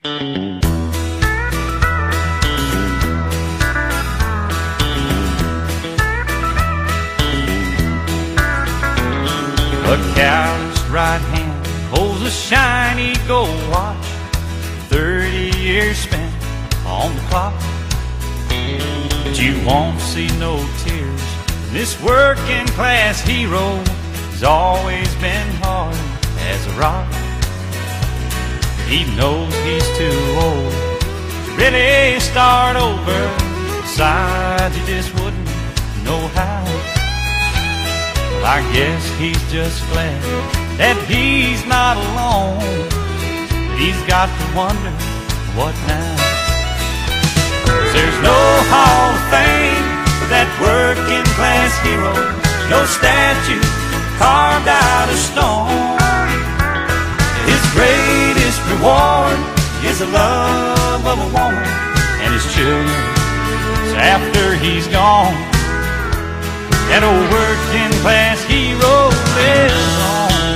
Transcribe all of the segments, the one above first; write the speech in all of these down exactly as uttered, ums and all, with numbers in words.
A calloused right hand holds a shiny gold watch, thirty years spent on the clock. But you won't see no tears. This working class hero has always been hard as a rock. He knows he's too old to really start over. Besides, he just wouldn't know how. I guess he's just glad that he's not alone, but he's got to wonder, what now? 'Cause there's no hall of fame for that working class hero, no statue carved out of stone. His greatest reward is the love of a woman and his children after he's gone. That old working class hero lives on.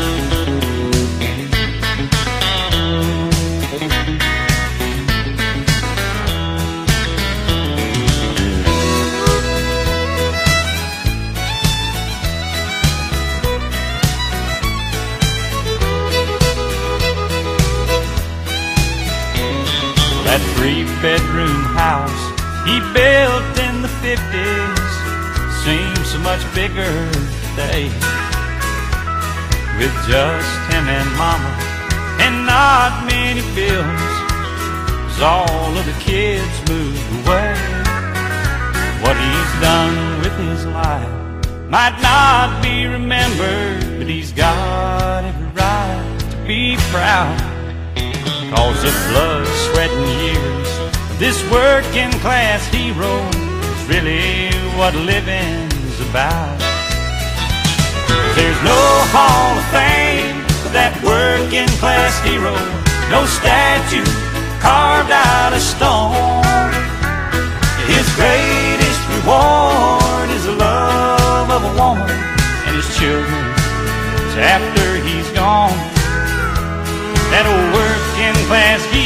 That three-bedroom house he built in the fifties seems so much bigger today, with just him and mama and not many bills, 'cause all of the kids moved away. What he's done with his life might not be remembered, but he's got every right to be proud, 'cause the blood, sweat and years of this working class hero is really what living's about. There's no hall of fame for that working class hero, no statue carved out of stone. His greatest reward is the love of a woman and his children after he's gone. That old working class hero